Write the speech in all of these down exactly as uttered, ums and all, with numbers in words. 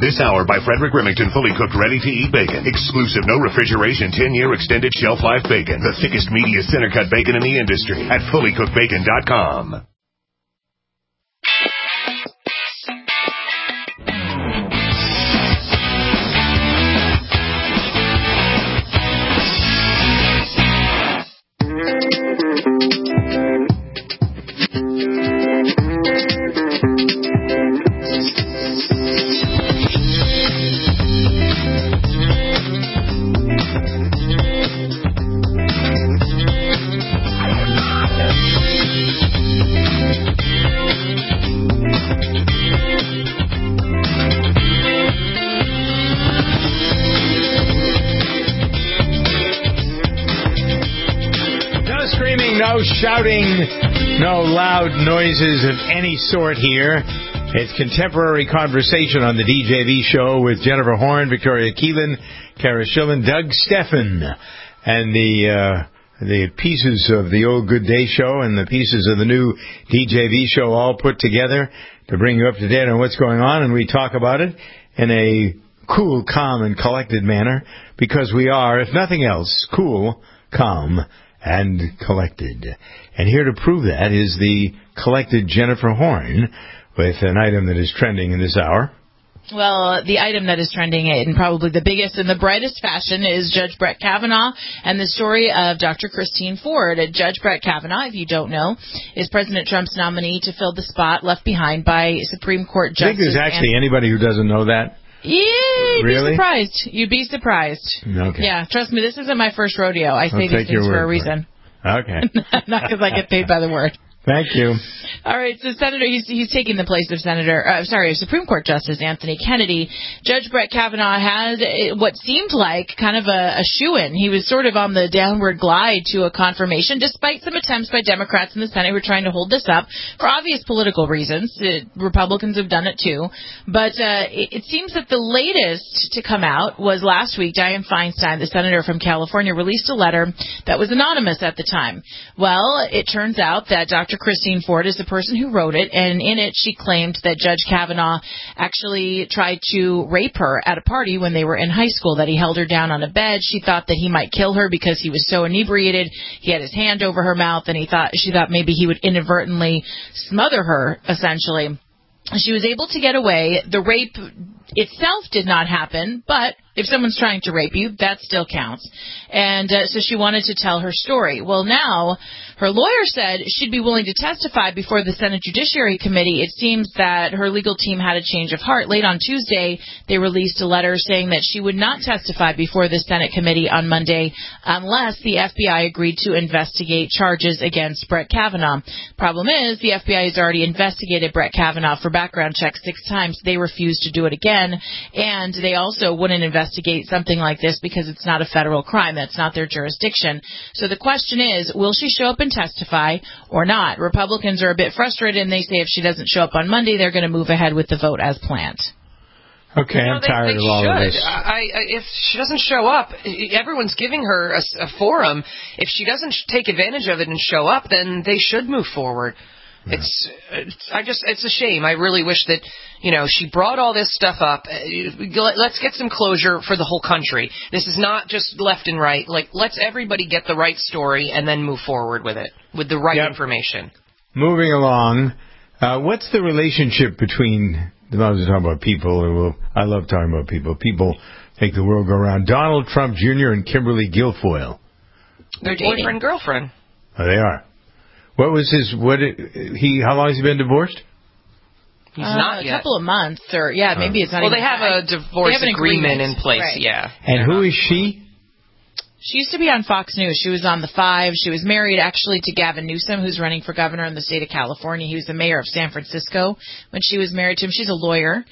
This hour by Frederick Remington, fully cooked, ready-to-eat bacon. Exclusive, no refrigeration, ten-year extended shelf life bacon. The thickest, meatiest center-cut bacon in the industry at fully cooked bacon dot com. No shouting, no loud noises of any sort here. It's contemporary conversation on the D J V show with Jennifer Horn, Victoria Keelan, Kara Schillen, Doug Steffen, and the uh, the pieces of the old Good Day show and the pieces of the new D J V show all put together to bring you up to date on what's going on, and we talk about it in a cool, calm, and collected manner because we are, if nothing else, cool, calm, and collected. And here to prove that is the collected Jennifer Horn with an item that is trending in this hour. Well, the item that is trending in probably the biggest and the brightest fashion is Judge Brett Kavanaugh and the story of Doctor Christine Ford. Judge Brett Kavanaugh, if you don't know, is President Trump's nominee to fill the spot left behind by Supreme Court Justice. I think there's actually anybody who doesn't know that. Yeah, you'd really? be surprised. You'd be surprised. Okay. Yeah, trust me, this isn't my first rodeo. I say I'll these things for a reason. Okay. Not because I get paid by the word. Thank you. All right, so Senator, he's, he's taking the place of Senator, uh, sorry, Supreme Court Justice Anthony Kennedy. Judge Brett Kavanaugh had what seemed like kind of a, a shoo-in. He was sort of on the downward glide to a confirmation, despite some attempts by Democrats in the Senate who are trying to hold this up for obvious political reasons. Uh, Republicans have done it too. But uh, it, it seems that the latest to come out was last week. Dianne Feinstein, the senator from California, released a letter that was anonymous at the time. Well, it turns out that Doctor Christine Ford is the person who wrote it, and in it she claimed that Judge Kavanaugh actually tried to rape her at a party when they were in high school, that he held her down on a bed. She thought that he might kill her because he was so inebriated. He had his hand over her mouth, and he thought she thought maybe he would inadvertently smother her, essentially. She was able to get away. The rape itself did not happen, but if someone's trying to rape you, that still counts. And uh, so she wanted to tell her story. Well, now her lawyer said she'd be willing to testify before the Senate Judiciary Committee. It seems that her legal team had a change of heart. Late on Tuesday, they released a letter saying that she would not testify before the Senate Committee on Monday unless the F B I agreed to investigate charges against Brett Kavanaugh. Problem is, the F B I has already investigated Brett Kavanaugh for background checks six times. They refused to do it again, and they also wouldn't investigate investigate something like this because it's not a federal crime. That's not their jurisdiction. So the question is, will she show up and testify or not? Republicans are a bit frustrated, and they say if she doesn't show up on Monday, they're going to move ahead with the vote as planned. Okay, you know, I'm they, tired they of all should. of this. I, I, if she doesn't show up, everyone's giving her a, a forum. If she doesn't take advantage of it and show up, then they should move forward. Yeah. It's, it's, I just, it's a shame. I really wish that, you know, she brought all this stuff up. Let's get some closure for the whole country. This is not just left and right. Like, let's everybody get the right story and then move forward with it, with the right yep. information. Moving along, uh, what's the relationship between, I was talking about people, I love talking about people. People make the world go round. Donald Trump Junior and Kimberly Guilfoyle. They're boyfriend, girlfriend. Oh, they are. What was his, what, he, how long has he been divorced? He's uh, not a yet. couple of months, or, yeah, maybe it's not well, even. Well, they have a divorce have agreement, agreement in place, right. yeah. And who is she? She used to be on Fox News. She was on The Five. She was married, actually, to Gavin Newsom, who's running for governor in the state of California. He was the mayor of San Francisco when she was married to him. She's a lawyer.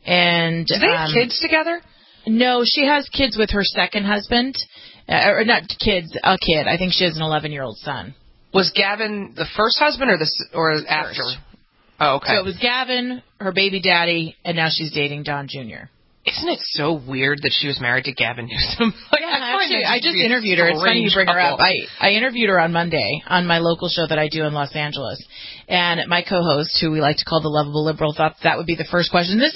And do they have um, kids together? No, she has kids with her second husband. Uh, or not kids, a kid. I think she has an eleven-year-old son. Was Gavin the first husband or the or after? First. Oh, okay. So it was Gavin, her baby daddy, and now she's dating Don Junior Isn't it so weird that she was married to Gavin Newsom? Like, yeah, I actually, I just interviewed her. It's funny you bring her up. I, I interviewed her on Monday on my local show that I do in Los Angeles. And my co-host, who we like to call the lovable liberal, thought that would be the first question. This is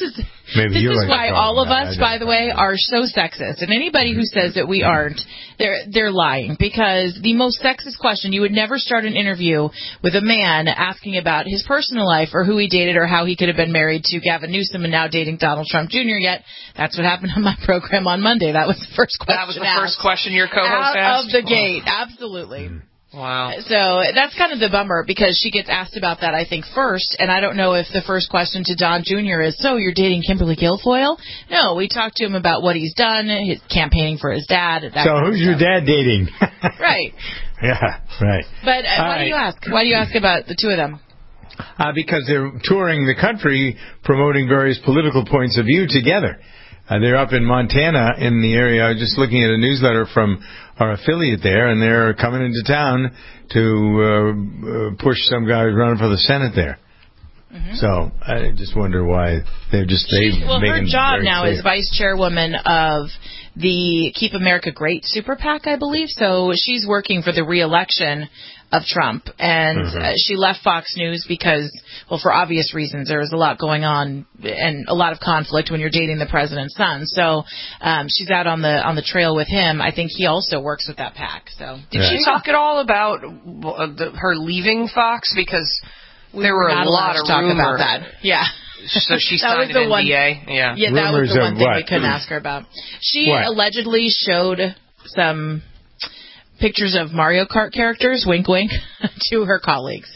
Maybe this you is like why to all of about us, that. by the way, are so sexist. And anybody who says that we aren't, they're they're lying. Because the most sexist question, you would never start an interview with a man asking about his personal life or who he dated or how he could have been married to Gavin Newsom and now dating Donald Trump Junior Yet that's what happened on my program on Monday. That was the first question. That was the asked. first question your co-host Out asked? of the gate. Absolutely. Mm. Wow. So that's kind of the bummer because she gets asked about that, I think, first. And I don't know if the first question to Don Junior is, so you're dating Kimberly Guilfoyle? No, we talked to him about what he's done, his campaigning for his dad. That So who's your dad dating? Right. Yeah, right. But uh, why right. do you ask? Why do you ask about the two of them? Uh, because they're touring the country promoting various political points of view together. Uh, they're up in Montana in the area. I was just looking at a newsletter from our affiliate there, and they're coming into town to uh, uh, push some guy who's running for the Senate there. Mm-hmm. So I just wonder why they're just they she, well, her making job now clear. is vice chairwoman of the Keep America Great Super PAC, I believe. So she's working for the re-election of Trump, and mm-hmm. uh, she left Fox News because, well, for obvious reasons, there was a lot going on and a lot of conflict when you're dating the president's son. So um, she's out on the on the trail with him. I think he also works with that PAC. So did yeah. she talk at all about uh, the, her leaving Fox? Because we there were, were a lot of talk rumors about that. Yeah. So she that signed was the an one, N D A? Yeah, yeah that rumors was the one thing what? we couldn't ask her about. She what? allegedly showed some pictures of Mario Kart characters, wink wink, to her colleagues.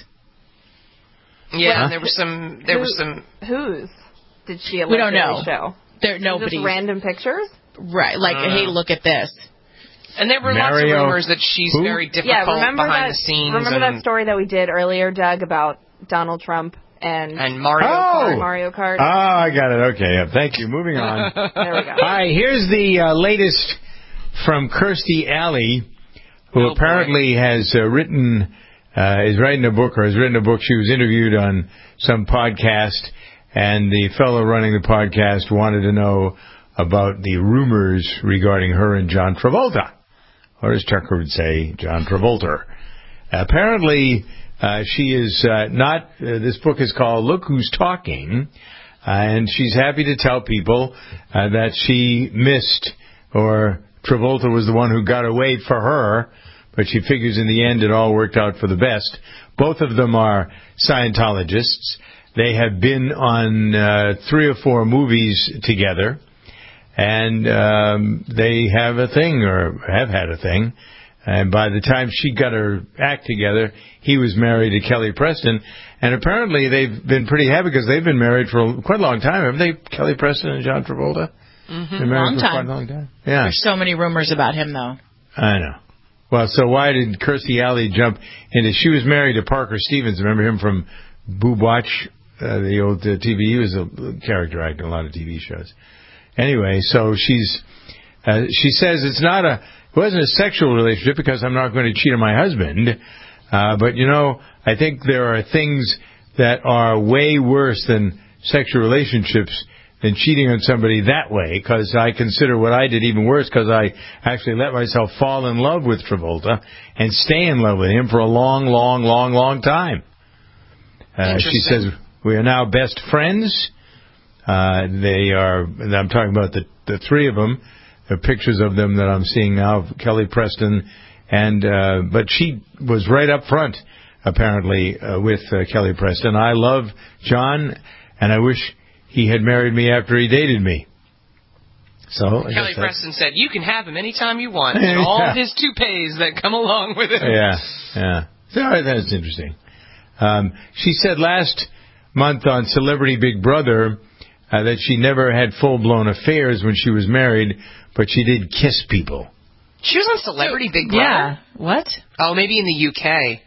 Yeah, well, and there was some there who, was some whose did she allegedly we don't know. show? There nobody Just random pictures? Right, like uh, hey, look at this. And there were Mario, lots of rumors that she's who? very difficult yeah, remember behind that, the scenes. Remember and, that story that we did earlier, Doug, about Donald Trump and, and Mario oh. Kart? Mario Kart. Oh, I got it. Okay, yeah, thank you. Moving on. There we go. All right, here's the uh, latest from Kirstie Alley, who oh, apparently boy. has uh, written, uh, is writing a book, or has written a book. She was interviewed on some podcast, and the fellow running the podcast wanted to know about the rumors regarding her and John Travolta, or as Tucker would say, John Travolta. Apparently, uh, she is uh, not, uh, this book is called Look Who's Talking, uh, and she's happy to tell people uh, that she missed, or Travolta was the one who got away for her, but she figures in the end it all worked out for the best. Both of them are Scientologists. They have been on uh, three or four movies together, and um, they have a thing, or have had a thing. And by the time she got her act together, he was married to Kelly Preston. And apparently they've been pretty happy because they've been married for quite a long time, haven't they, Kelly Preston and John Travolta? Mm-hmm. Been married long for time. quite a long time. Yeah. There's so many rumors about him, though. I know. Well, so why did Kirstie Alley jump into... She was married to Parker Stevens. Remember him from Boob Watch, uh, the old uh, T V? He was a character actor in a lot of T V shows. Anyway, so she's... Uh, she says it's not a... It wasn't a sexual relationship because I'm not going to cheat on my husband. Uh, but, you know, I think there are things that are way worse than sexual relationships than cheating on somebody that way, because I consider what I did even worse because I actually let myself fall in love with Travolta and stay in love with him for a long, long, long, long time. Uh, she says, we are now best friends. Uh, they are, I'm talking about the, the three of them. The pictures of them that I'm seeing now, Kelly Preston, and uh, but she was right up front, apparently, uh, with uh, Kelly Preston. I love John, and I wish he had married me after he dated me. So Kelly Preston said, you can have him anytime you want, and all yeah. of his toupees that come along with him. Yeah, yeah. So that's interesting. Um, she said last month on Celebrity Big Brother uh, that she never had full-blown affairs when she was married, but she did kiss people. She was on Celebrity Big Brother? Yeah. What? Oh, maybe in the U K.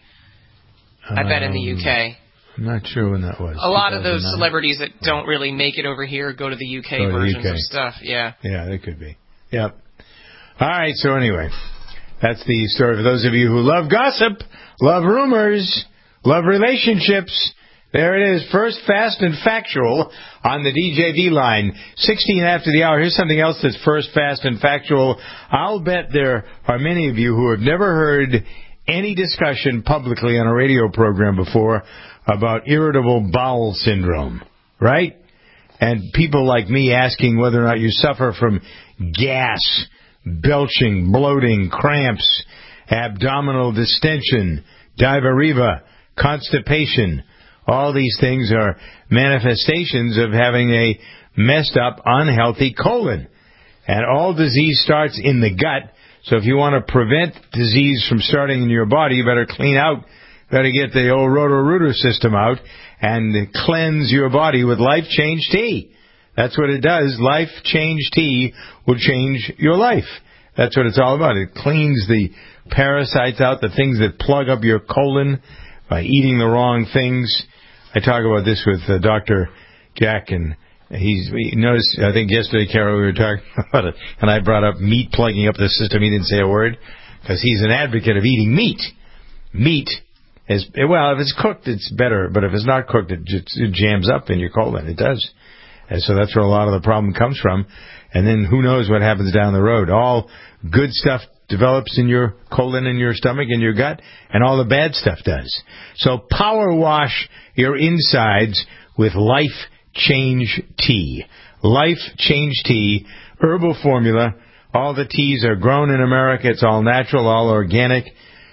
I um, bet in the U K. I'm not sure when that was. A lot of those celebrities that don't really make it over here go to the U K go versions U K. of stuff. Yeah. Yeah, they could be. Yep. All right, so anyway, that's the story for those of you who love gossip, love rumors, love relationships. There it is, first, fast, and factual on the D J V line. sixteen after the hour. Here's something else that's first, fast, and factual. I'll bet there are many of you who have never heard any discussion publicly on a radio program before about irritable bowel syndrome, right? and people like me asking whether or not you suffer from gas, belching, bloating, cramps, abdominal distension, diarrhea, constipation. All these things are manifestations of having a messed up, unhealthy colon. And all disease starts in the gut. So if you want to prevent disease from starting in your body, you better clean out, better get the old Roto-Rooter system out and cleanse your body with Life Change Tea. That's what it does. Life Change Tea will change your life. That's what it's all about. It cleans the parasites out, the things that plug up your colon by eating the wrong things. I talk about this with uh, Doctor Jack, and he's, he noticed, I think yesterday, Carol, we were talking about it, and I brought up meat plugging up the system. He didn't say a word, because he's an advocate of eating meat. Meat is, well, if it's cooked, it's better, but if it's not cooked, it, just, it jams up in your colon. It does. And so that's where a lot of the problem comes from. And then who knows what happens down the road. All good stuff develops in your colon and your stomach and your gut, and all the bad stuff does. So power wash your insides with Life Change Tea. Life Change Tea, herbal formula. All the teas are grown in America. It's all natural, all organic.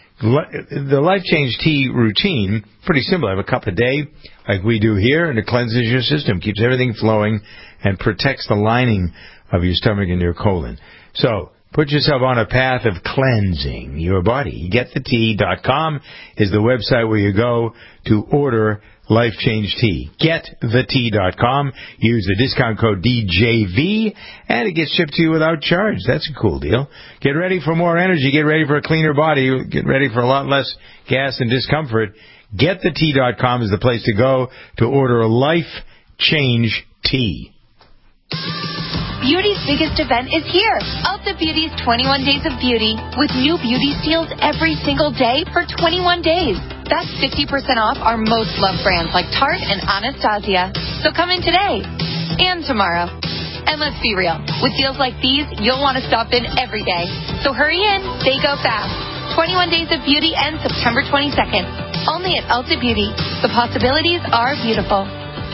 The Life Change Tea routine, pretty simple. Have a cup a day, like we do here, and it cleanses your system, keeps everything flowing, and protects the lining of your stomach and your colon. So, put yourself on a path of cleansing your body. get the tea dot com is the website where you go to order Life Change Tea. get the tea dot com. Use the discount code D J V, and it gets shipped to you without charge. That's a cool deal. Get ready for more energy. Get ready for a cleaner body. Get ready for a lot less gas and discomfort. get the tea dot com is the place to go to order Life Change Tea. Beauty's biggest event is here. Ulta Beauty's twenty-one Days of Beauty with new beauty steals every single day for twenty-one days. That's fifty percent off our most loved brands like Tarte and Anastasia. So come in today and tomorrow. And let's be real, with deals like these, you'll want to stop in every day. So hurry in, they go fast. twenty-one Days of Beauty ends September twenty-second. Only at Ulta Beauty. The possibilities are beautiful.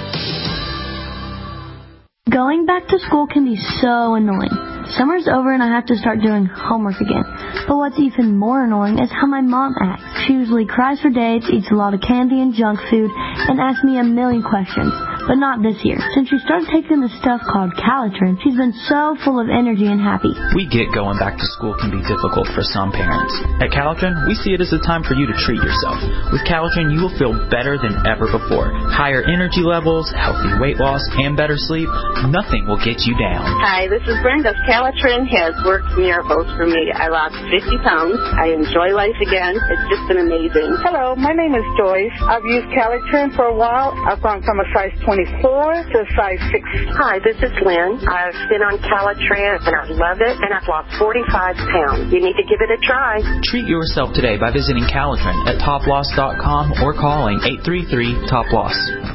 Going back to school can be so annoying. Summer's over and I have to start doing homework again. But what's even more annoying is how my mom acts. She usually cries for days, eats a lot of candy and junk food, and asks me a million questions. But not this year. Since she started taking this stuff called Calitrin, she's been so full of energy and happy. We get going back to school can be difficult for some parents. At Calitrin, we see it as a time for you to treat yourself. With Calitrin, you will feel better than ever before. Higher energy levels, healthy weight loss, and better sleep. Nothing will get you down. Hi, this is Brenda. Calitrin has worked miracles for me. I lost fifty pounds. I enjoy life again. It's just been amazing. Hello, my name is Joyce. I've used Calitrin for a while. I've gone from a size twenty-four to a size six. Hi, this is Lynn. I've been on Calitrin and I love it, and I've lost forty-five pounds. You need to give it a try. Treat yourself today by visiting Calitrin at top loss dot com or calling eight three three top loss.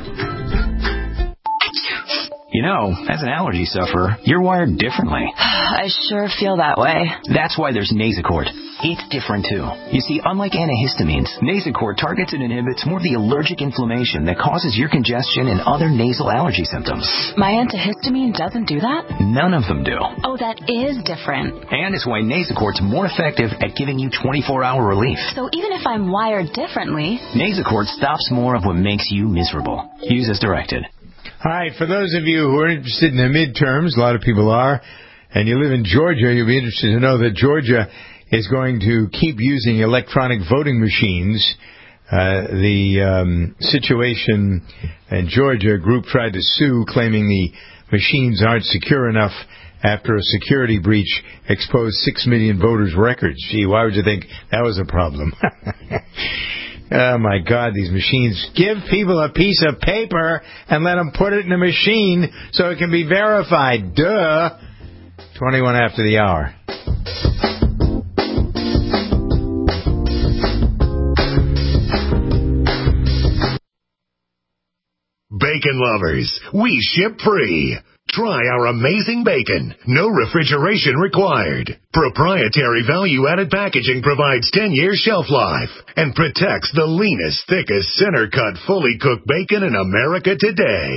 You know, as an allergy sufferer, you're wired differently. I sure feel that way. That's why there's Nasacort. It's different, too. You see, unlike antihistamines, Nasacort targets and inhibits more of the allergic inflammation that causes your congestion and other nasal allergy symptoms. My antihistamine doesn't do that? None of them do. Oh, that is different. And it's why Nasacort's more effective at giving you twenty-four hour relief. So even if I'm wired differently... Nasacort stops more of what makes you miserable. Use as directed. All right, for those of you who are interested in the midterms, a lot of people are, and you live in Georgia, you'll be interested to know that Georgia is going to keep using electronic voting machines. Uh, the um, situation in Georgia, a group tried to sue, claiming the machines aren't secure enough after a security breach exposed six million voters' records. Gee, why would you think that was a problem? Oh, my God, these machines. Give people a piece of paper and let them put it in a machine so it can be verified. Duh. twenty-one after the hour. Bacon lovers, we ship free. Try our amazing bacon. No refrigeration required. Proprietary value-added packaging provides ten year shelf life and protects the leanest, thickest, center-cut, fully cooked bacon in America today.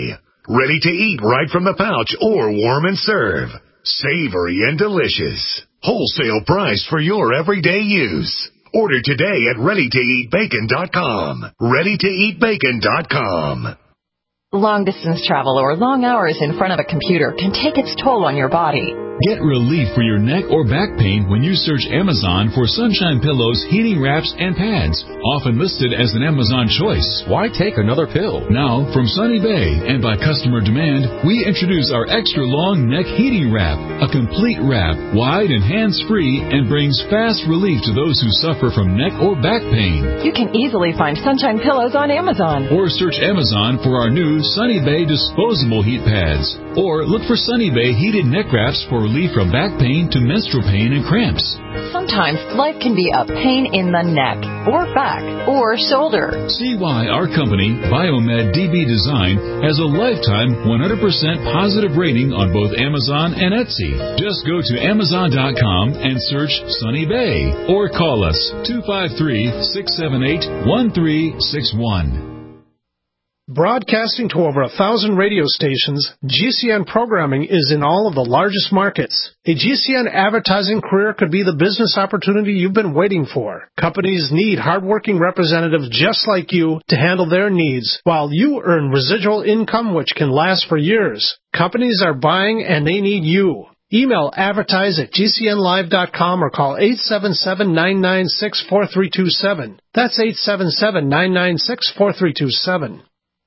Ready to eat right from the pouch or warm and serve. Savory and delicious. Wholesale price for your everyday use. Order today at ready to eat bacon dot com. ready to eat bacon dot com. Long-distance travel or long hours in front of a computer can take its toll on your body. Get relief for your neck or back pain when you search Amazon for Sunshine Pillows, heating wraps, and pads. Often listed as an Amazon choice. Why take another pill? Now, from Sunny Bay and by customer demand, we introduce our extra long neck heating wrap. A complete wrap, wide and hands-free, and brings fast relief to those who suffer from neck or back pain. You can easily find Sunshine Pillows on Amazon. Or search Amazon for our new Sunny Bay disposable heat pads. Or look for Sunny Bay heated neck wraps for relief from back pain to menstrual pain and cramps. Sometimes life can be a pain in the neck, or back, or shoulder. See why our company, Biomed D B Design, has a lifetime one hundred percent positive rating on both Amazon and Etsy. Just go to amazon dot com and search Sunny Bay, or call us two five three, six seven eight, one three six one. Broadcasting to over a thousand radio stations, G C N programming is in all of the largest markets. A G C N advertising career could be the business opportunity you've been waiting for. Companies need hardworking representatives just like you to handle their needs, while you earn residual income which can last for years. Companies are buying and they need you. Email advertise at G C N live dot com or call eight seven seven, nine nine six, four three two seven. That's eight seven seven, nine nine six, four three two seven.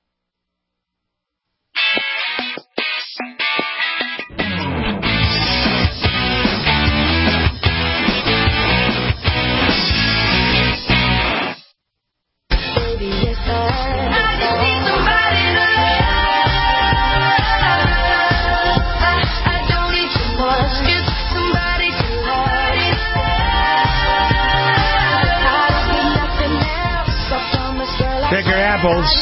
Check your apples.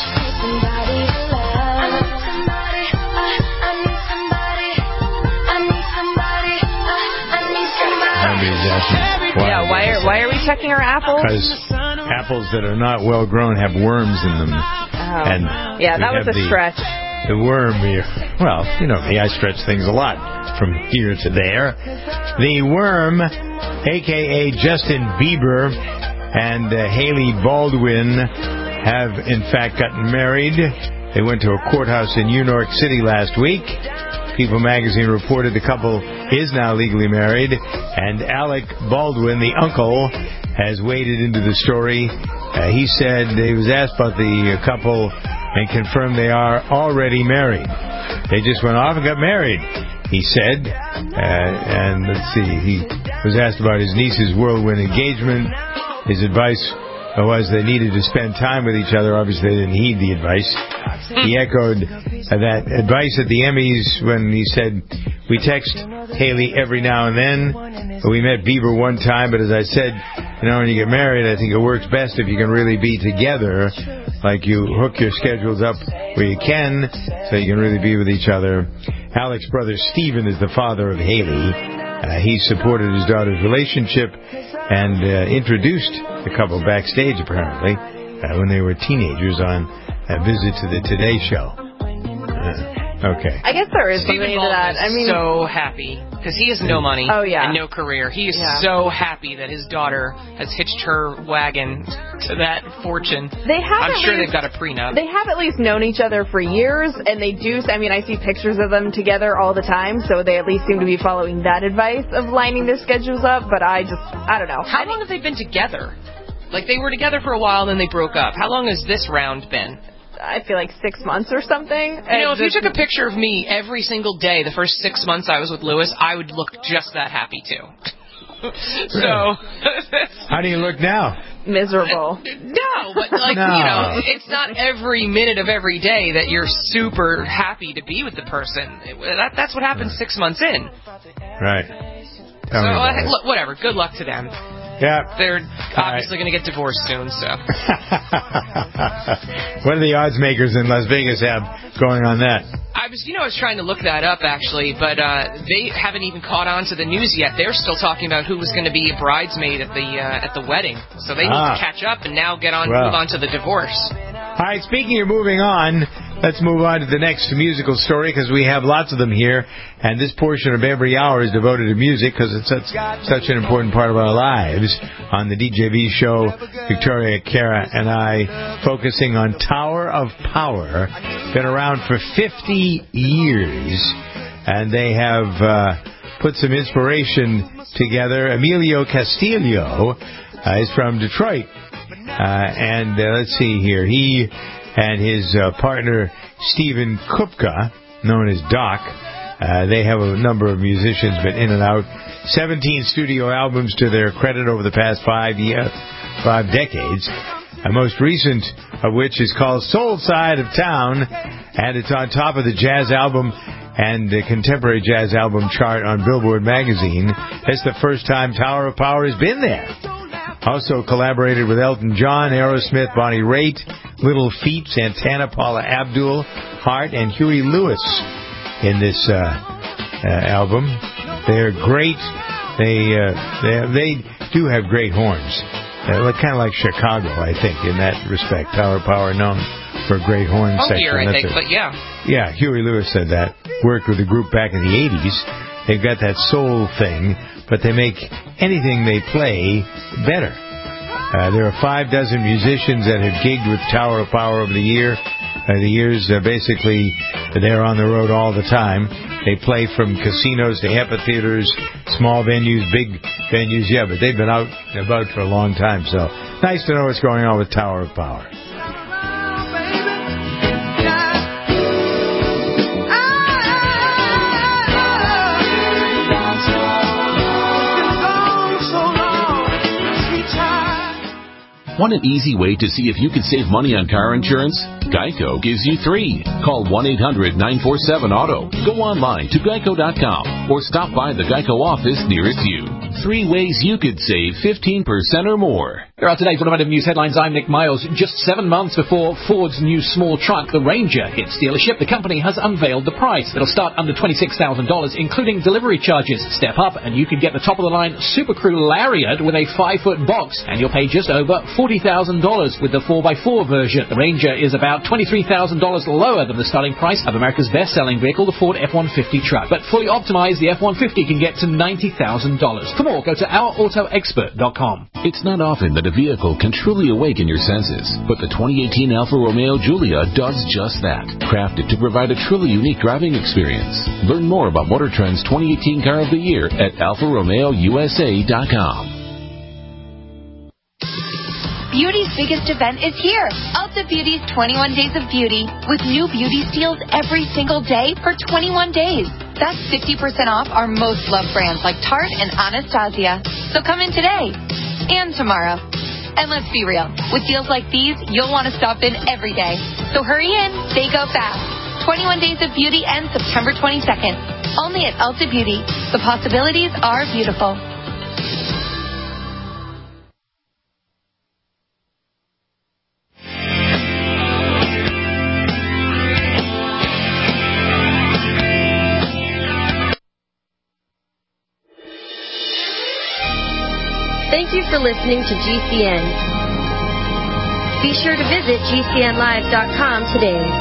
Yeah, why are why are we checking our apples? Because apples that are not well grown have worms in them. Oh. And yeah, that was a the, stretch. The worm here. Well, you know me, I stretch things a lot from here to there. The worm, a k a. Justin Bieber, and uh, Haley Baldwin have, in fact, gotten married. They went to a courthouse in New York City last week. People magazine reported the couple is now legally married, and Alec Baldwin, the uncle, has waded into the story. Uh, he said he was asked about the couple and confirmed they are already married. They just went off and got married, he said. Uh, and let's see, he was asked about his niece's whirlwind engagement. His advice was they needed to spend time with each other. Obviously, they didn't heed the advice. He echoed that advice at the Emmys when he said, we text Haley every now and then. We met Bieber one time, but as I said, you know, when you get married, I think it works best if you can really be together. Like you hook your schedules up where you can so you can really be with each other. Alec's brother Stephen is the father of Haley. Uh, he supported his daughter's relationship and uh, introduced the couple backstage, apparently, uh, when they were teenagers on a visit to the Today Show. Uh, okay. I guess there is Stephen something to that. I mean, so happy because he has no money oh, yeah. and no career. He is yeah. so happy that his daughter has hitched her wagon to that fortune. They have I'm at sure least, they've got a prenup. They have at least known each other for years, and they do. I mean, I see pictures of them together all the time, so they at least seem to be following that advice of lining their schedules up. But I just, I don't know. How long have they been together? Like, they were together for a while, then they broke up. How long has this round been? I feel like six months or something. You know, if you took a picture of me every single day the first six months I was with Lewis, I would look just that happy, too. So... How do you look now? Miserable. No, but, like, no. you know, it's not every minute of every day that you're super happy to be with the person. That, that's what happens six months in. Right. Tell so, uh, look, whatever. Good luck to them. Yeah. They're obviously right. going to get divorced soon, so. What do the odds makers in Las Vegas have going on that? I was, you know, I was trying to look that up, actually, but uh, they haven't even caught on to the news yet. They're still talking about who was going to be a bridesmaid at the uh, at the wedding. So they ah. need to catch up and now get on, well. move on to the divorce. All right, speaking of moving on, let's move on to the next musical story because we have lots of them here. And this portion of every hour is devoted to music because it's such, such an important part of our lives. On the D J V show, Victoria, Kara, and I focusing on Tower of Power. Been around for fifty years. And they have uh, put some inspiration together. Emilio Castillo uh, is from Detroit. Uh, and uh, let's see here. He and his uh, partner, Stephen Kupka, known as Doc, uh, they have a number of musicians been in and out. seventeen studio albums to their credit over the past five years, five decades. The most recent of which is called Soul Side of Town, and it's on top of the jazz album and the contemporary jazz album chart on Billboard magazine. It's the first time Tower of Power has been there. Also collaborated with Elton John, Aerosmith, Bonnie Raitt, Little Feat, Santana, Paula Abdul, Hart, and Huey Lewis in this uh, uh, album. They're great. They, uh, they they do have great horns. They look kind of like Chicago, I think, in that respect. Tower of Power known for a great horn section. Funkier, I That's think, a, but yeah. Yeah, Huey Lewis said that. Worked with a group back in the eighties. They've got that soul thing, but they make anything they play better. Uh, there are five dozen musicians that have gigged with Tower of Power over the year. Uh, the years, uh, basically, they're on the road all the time. They play from casinos to amphitheaters, small venues, big venues. Yeah, but they've been out and about for a long time. So nice to know what's going on with Tower of Power. Want an easy way to see if you can save money on car insurance? Geico gives you three. Call one eight hundred nine four seven auto. Go online to geico dot com or stop by the Geico office nearest you. Three ways you could save fifteen percent or more. Here are today's automotive news headlines. I'm Nick Miles. Just seven months before Ford's new small truck, the Ranger, hits dealership, the company has unveiled the price. It'll start under twenty-six thousand dollars, including delivery charges. Step up and you can get the top-of-the-line Super Crew Lariat with a five-foot box, and you'll pay just over forty thousand dollars with the four by four version. The Ranger is about twenty-three thousand dollars lower than the starting price of America's best-selling vehicle, the Ford F one fifty truck. But fully optimized, the F one fifty can get to ninety thousand dollars. For more, go to our auto expert dot com. It's not often that a vehicle can truly awaken your senses, but the twenty eighteen Alfa Romeo Giulia does just that. Crafted to provide a truly unique driving experience. Learn more about Motor Trend's twenty eighteen Car of the Year at alfa romeo u s a dot com. Beauty's biggest event is here. Ulta Beauty's twenty-one Days of Beauty with new beauty steals every single day for twenty-one days. That's fifty percent off our most loved brands like Tarte and Anastasia. So come in today and tomorrow. And let's be real, with deals like these, you'll want to stop in every day. So hurry in, they go fast. twenty-one Days of Beauty ends September twenty-second. Only at Ulta Beauty. The possibilities are beautiful. Thank you for listening to G C N. Be sure to visit G C N live dot com today.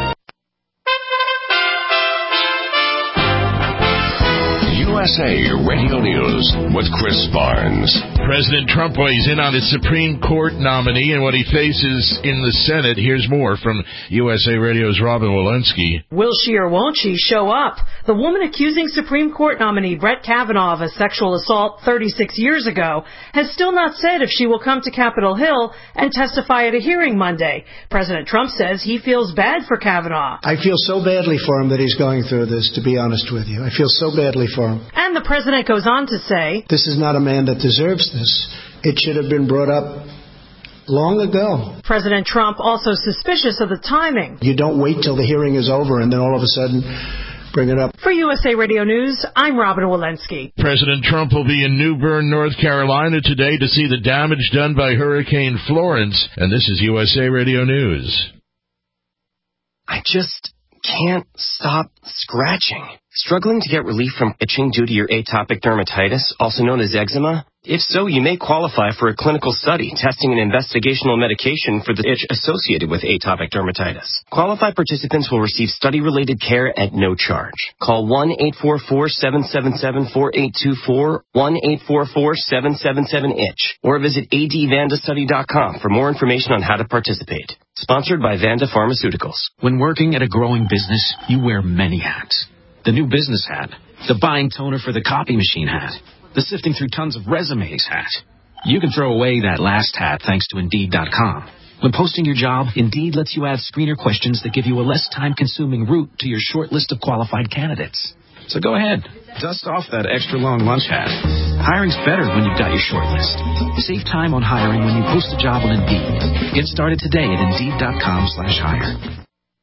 U S A Radio News with Chris Barnes. President Trump weighs in on his Supreme Court nominee and what he faces in the Senate. Here's more from U S A Radio's Robin Walensky. Will she or won't she show up? The woman accusing Supreme Court nominee Brett Kavanaugh of a sexual assault thirty-six years ago has still not said if she will come to Capitol Hill and testify at a hearing Monday. President Trump says he feels bad for Kavanaugh. I feel so badly for him that he's going through this, to be honest with you. I feel so badly for him. And the president goes on to say, this is not a man that deserves this. It should have been brought up long ago. President Trump also suspicious of the timing. You don't wait till the hearing is over and then all of a sudden bring it up. For U S A Radio News, I'm Robin Walensky. President Trump will be in New Bern, North Carolina today to see the damage done by Hurricane Florence. And this is U S A Radio News. I just can't stop scratching. Struggling to get relief from itching due to your atopic dermatitis, also known as eczema? If so, you may qualify for a clinical study testing an investigational medication for the itch associated with atopic dermatitis. Qualified participants will receive study-related care at no charge. Call one eight four four, seven seven seven, four eight two four, one eight four four, seven seven seven, itch, or visit a d vanda study dot com for more information on how to participate. Sponsored by Vanda Pharmaceuticals. When working at a growing business, you wear many hats. The new business hat, the buying toner for the copy machine hat, the sifting through tons of resumes hat. You can throw away that last hat thanks to Indeed dot com. When posting your job, Indeed lets you add screener questions that give you a less time-consuming route to your short list of qualified candidates. So go ahead, dust off that extra long lunch hat. Hiring's better when you've got your short list. Save time on hiring when you post a job on Indeed. Get started today at Indeed dot com slash hire.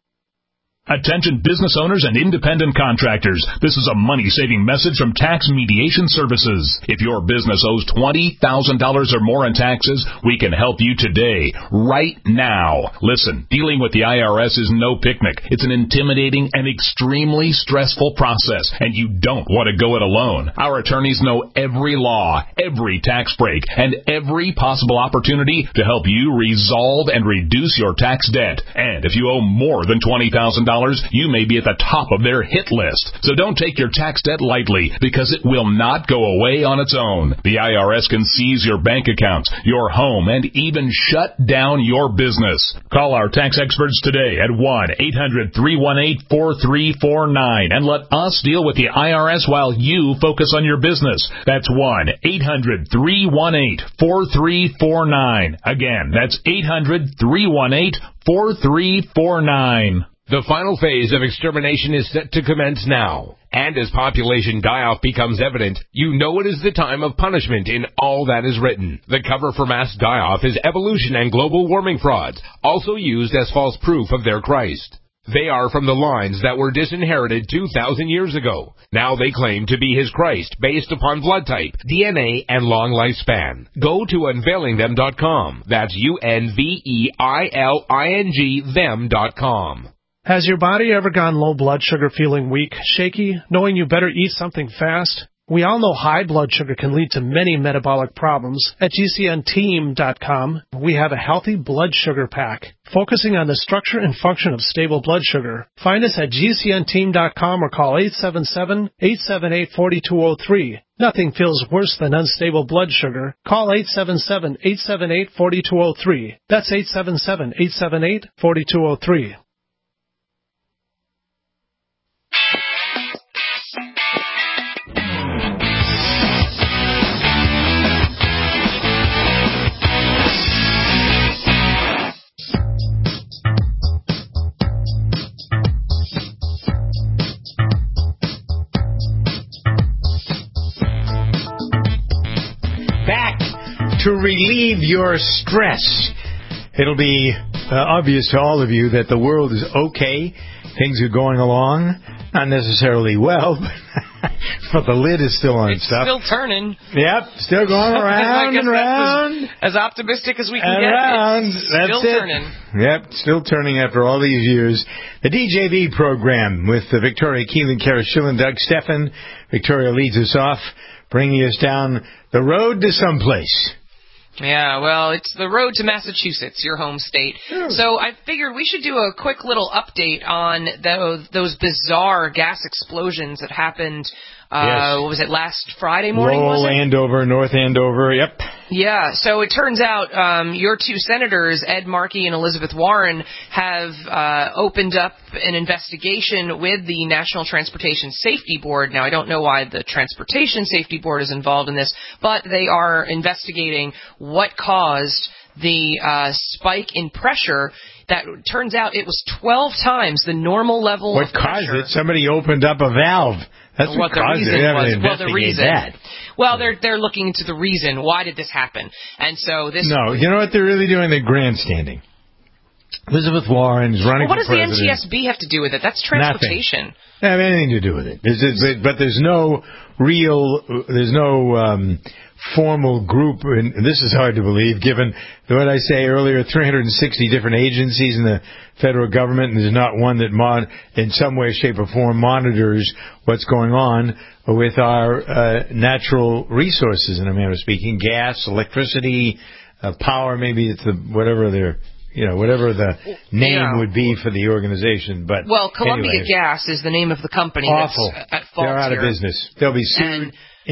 Attention business owners and independent contractors. This is a money-saving message from Tax Mediation Services. If your business owes twenty thousand dollars or more in taxes, we can help you today, right now. Listen, dealing with the I R S is no picnic. It's an intimidating and extremely stressful process, and you don't want to go it alone. Our attorneys know every law, every tax break, and every possible opportunity to help you resolve and reduce your tax debt. And if you owe more than twenty thousand dollars, you may be at the top of their hit list. So don't take your tax debt lightly, because it will not go away on its own. The I R S can seize your bank accounts, your home, and even shut down your business. Call our tax experts today at one eight hundred, three one eight, four three four nine and let us deal with the I R S while you focus on your business. That's one eight hundred, three one eight, four three four nine. Again, that's eight hundred, three one eight, four three four nine. The final phase of extermination is set to commence now. And as population die-off becomes evident, you know it is the time of punishment in all that is written. The cover for mass die-off is evolution and global warming frauds, also used as false proof of their Christ. They are from the lines that were disinherited two thousand years ago. Now they claim to be his Christ based upon blood type, D N A, and long lifespan. Go to unveiling them dot com. That's U N V E I L I N G them dot com. Has your body ever gone low blood sugar, feeling weak, shaky, knowing you better eat something fast? We all know high blood sugar can lead to many metabolic problems. At G C N team dot com, we have a healthy blood sugar pack, focusing on the structure and function of stable blood sugar. Find us at G C N team dot com or call eight seven seven, eight seven eight, four two zero three. Nothing feels worse than unstable blood sugar. Call eight seven seven, eight seven eight, four two zero three. That's eight seven seven, eight seven eight, four two zero three. To relieve your stress. It'll be uh, obvious to all of you that the world is okay. Things are going along. Not necessarily well, but, but the lid is still on it's stuff. Still turning. Yep, still going around and around. As, as optimistic as we can and get. Around. It's That's still it. turning. Yep, still turning after all these years. The D J V program with uh, Victoria Keelan, Kara Schill, and Doug Steffen. Victoria leads us off, bringing us down the road to someplace. Yeah, well, it's the road to Massachusetts, your home state. Sure. So I figured we should do a quick little update on those, those bizarre gas explosions that happened, uh, yes. what was it, last Friday morning, Lowell, was it? Andover, North Andover, yep. Yeah, so it turns out um, your two senators, Ed Markey and Elizabeth Warren, have uh, opened up an investigation with the National Transportation Safety Board. Now, I don't know why the Transportation Safety Board is involved in this, but they are investigating what caused the uh, spike in pressure. That turns out it was twelve times the normal level what of pressure. What caused it? Somebody opened up a valve. That's what, what the caused reason it. was. Well, the reason. That. Well, they're they're looking into the reason. Why did this happen? And so this. No, you know what they're really doing? They're grandstanding. Elizabeth Warren is running well, what for does president. the N T S B have to do with it? That's transportation. Nothing. Doesn't have anything to do with it. There's, there's, but there's no real, there's no um, formal group, and this is hard to believe given what I say earlier, three hundred sixty different agencies in the federal government, and there's not one that mon- in some way, shape, or form monitors what's going on with our uh, natural resources, in a manner of speaking, gas, electricity, uh, power, maybe it's the, whatever they're, you know, whatever the name yeah. would be for the organization. But well, Columbia anyway, Gas is the name of the company awful. that's at fault. They're out here. of business. They'll be sued and,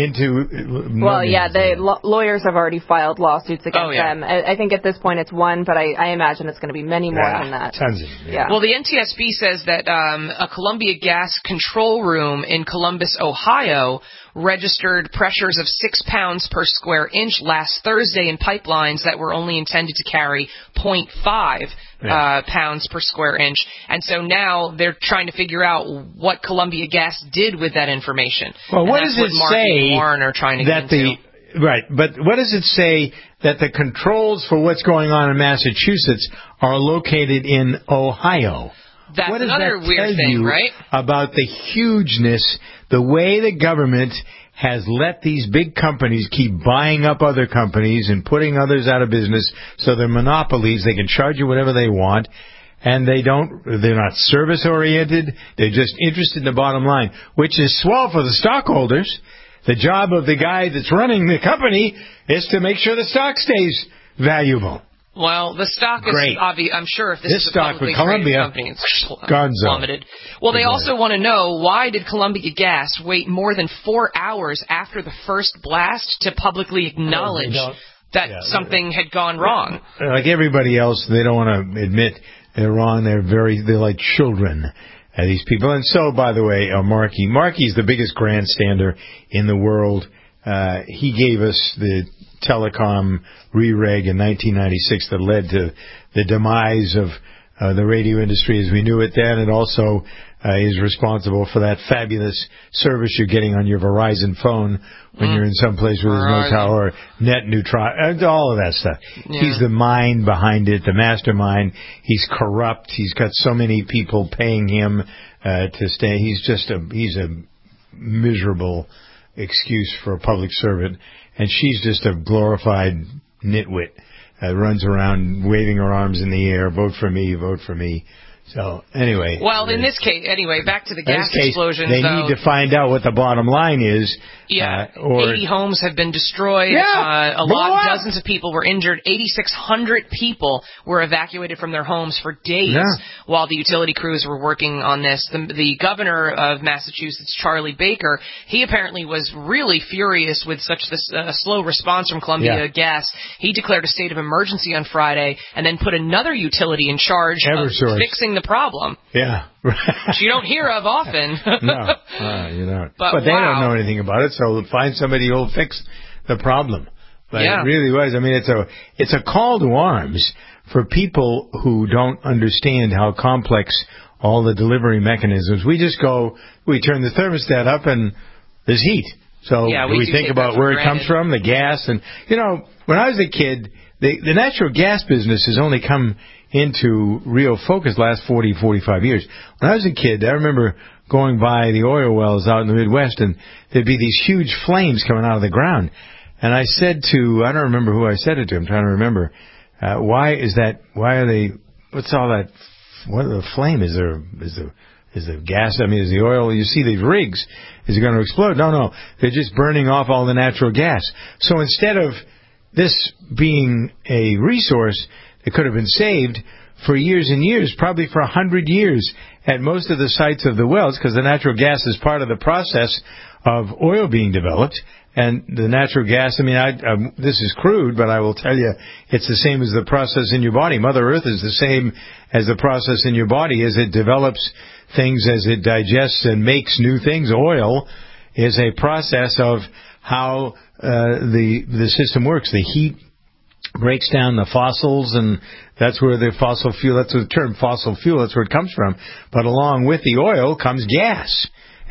into. Well, yeah, the lo- lawyers have already filed lawsuits against oh, yeah. them. I, I think at this point it's one, but I, I imagine it's going to be many more yeah, than that. Tons of them. Yeah. yeah. Well, the N T S B says that um, a Columbia Gas control room in Columbus, Ohio, registered pressures of six pounds per square inch last Thursday in pipelines that were only intended to carry zero point five yeah. uh, pounds per square inch. And so now they're trying to figure out what Columbia Gas did with that information. Well, and what that's does it what Mark say and Warren are trying to that get into. the right? But what does it say that the controls for what's going on in Massachusetts are located in Ohio? That's what does another that weird tell thing, you right? About the hugeness, the way the government has let these big companies keep buying up other companies and putting others out of business, so they're monopolies. They can charge you whatever they want, and they don't. They're not service oriented. They're just interested in the bottom line, which is swell for the stockholders. The job of the guy that's running the company is to make sure the stock stays valuable. Well, the stock is Great. obvious. I'm sure if this, this is a stock publicly with Columbia, traded company, it's gonzo. plummeted. Well, they also want to know, why did Columbia Gas wait more than four hours after the first blast to publicly acknowledge oh, that yeah, something had gone wrong? Like everybody else, they don't want to admit they're wrong. They're very, they're like children, uh, these people. And so, by the way, uh, Markey. Markey's the biggest grandstander in the world. Uh, he gave us the telecom re-reg in nineteen ninety-six that led to the demise of uh, the radio industry as we knew it then, and also uh, is responsible for that fabulous service you're getting on your Verizon phone when mm. you're in some place where there's Verizon. no tower, net neutral, all of that stuff. Yeah. He's the mind behind it, the mastermind. He's corrupt. He's got so many people paying him uh, to stay. He's just a he's a miserable excuse for a public servant. And she's just a glorified nitwit, uh, runs around waving her arms in the air, vote for me, vote for me. So, anyway. Well, in this case, anyway, back to the gas case, explosions, they though. need to find out what the bottom line is. Yeah, uh, or, eighty homes have been destroyed. Yeah, uh, a lot, up. dozens of people were injured. eighty-six hundred people were evacuated from their homes for days yeah. while the utility crews were working on this. The, the governor of Massachusetts, Charlie Baker, he apparently was really furious with such this uh, slow response from Columbia yeah. Gas. He declared a state of emergency on Friday and then put another utility in charge Eversource. of fixing the problem. Yeah. Which you don't hear of often. no, uh, you don't. But, but they wow. don't know anything about it, so find somebody who'll fix the problem. But yeah. it really was. I mean, it's a it's a call to arms for people who don't understand how complex all the delivery mechanisms. We just go, we turn the thermostat up, and there's heat. So yeah, we, we think about where granted. it comes from, the gas, and you know, when I was a kid, the the natural gas business has only come into real focus last forty, forty-five years. When I was a kid, I remember going by the oil wells out in the Midwest, and there'd be these huge flames coming out of the ground. And I said to, I don't remember who I said it to, I'm trying to remember, uh, why is that, why are they, what's all that, what the flame, is there, is the, is the gas, I mean, is the oil, you see these rigs, is it going to explode? No, no, they're just burning off all the natural gas. So instead of this being a resource that could have been saved for years and years, probably for a hundred years at most of the sites of the wells, because the natural gas is part of the process of oil being developed. And the natural gas, I mean, I, um, this is crude, but I will tell you, it's the same as the process in your body. Mother Earth is the same as the process in your body as it develops things, as it digests and makes new things. Oil is a process of how uh, the the system works. The heat breaks down the fossils, and that's where the fossil fuel, that's where the term fossil fuel, that's where it comes from. But along with the oil comes gas.